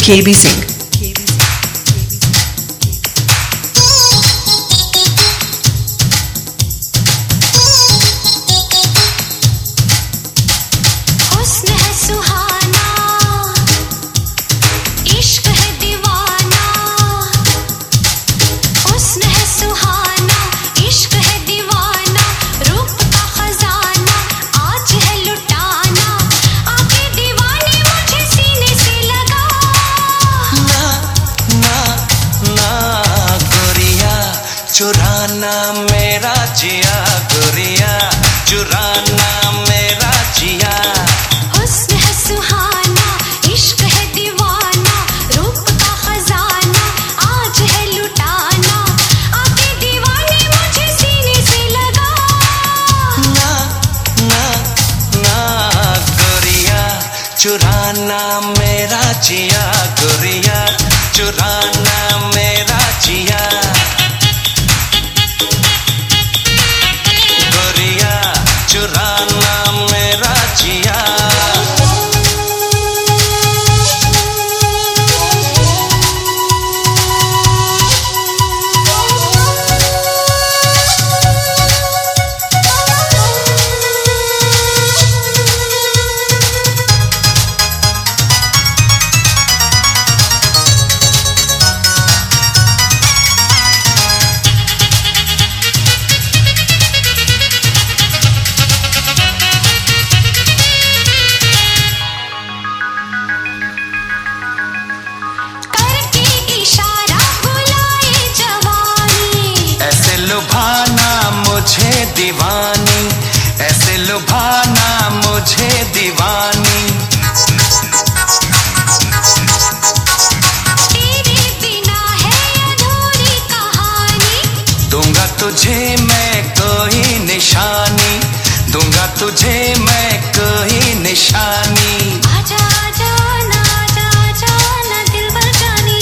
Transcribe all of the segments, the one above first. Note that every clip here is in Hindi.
KB Singh. चुराना मेरा जिया गोरिया, चुराना मेरा जिया। हुस्न है सुहाना, इश्क है दीवाना, रूप का खजाना आज है लुटाना, आके दीवाने मुझे सीने से लगा। ना ना ना गोरिया, चुराना मेरा जिया गोरिया, चुराना मेरा जिया। चुराना मेरा जिया। लुभाना मुझे दीवानी, ऐसे लुभाना मुझे दीवानी। तेरे बिना है अधूरी कहानी, दूंगा तुझे मैं कोई निशानी, दूंगा तुझे मैं कोई निशानी। आजा आजा ना आजा आजा ना दिलबर जानी,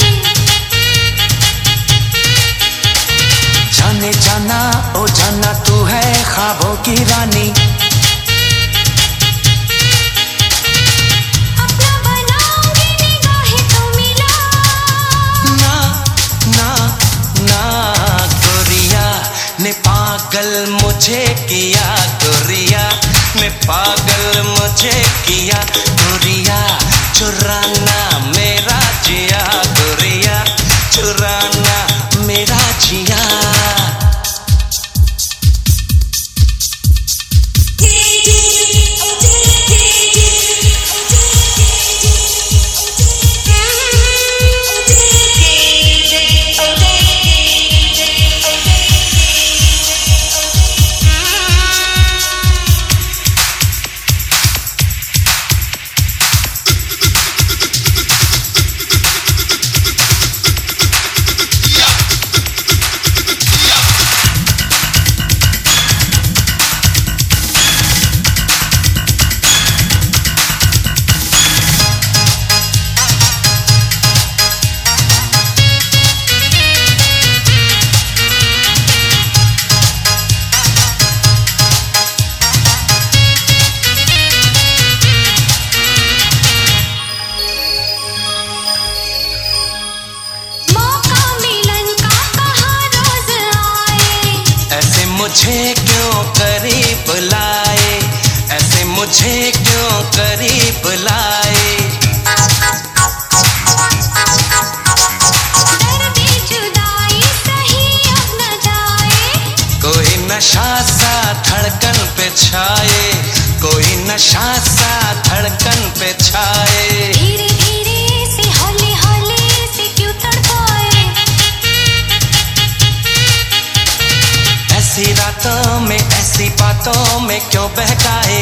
जाने जाना ओ जाना तू है ख्वाबों की रानी। अपना बनाऊंगी निगाहें तो मिला। ना ना ना गोरिया ने पागल मुझे किया गोरिया, ने पागल मुझे किया गोरिया। चुराना मेरा जिया गोरिया, चुराना मेरा जिया। मुझे क्यों करीब लाए, ऐसे मुझे क्यों करीब लाए। दर्द जुदाई सही अब न जाए, कोई नशा सा धड़कन पे छाए, कोई नशा सा धड़कन पे छाए। धीरे धीरे से हौले हौले से क्यों तड़पाए, ऐसी रातों में ऐसी बातों में क्यों बहकाए।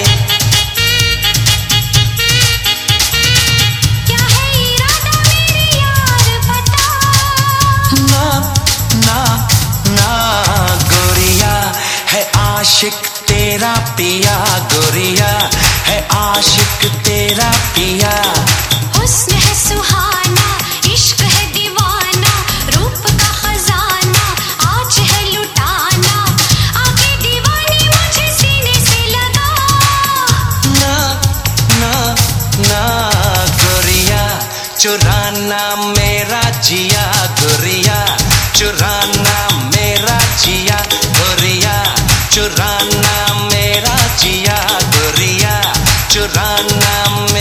क्या है इरादा मेरे यार बता। ना ना ना गोरिया है आशिक तेरा पिया गोरिया, है आशिक तेरा पिया। हुस्न है सुहाना, इश्क है दीवाना, रूप का खजाना आज है लुटाना, आके दीवाने मुझे सीने से लगा। ना ना ना गोरिया चुराना चुराना मेरा जिया गोरिया, चुराना मेरा जिया गोरिया, चुराना मेरा जिया गोरिया, चुराना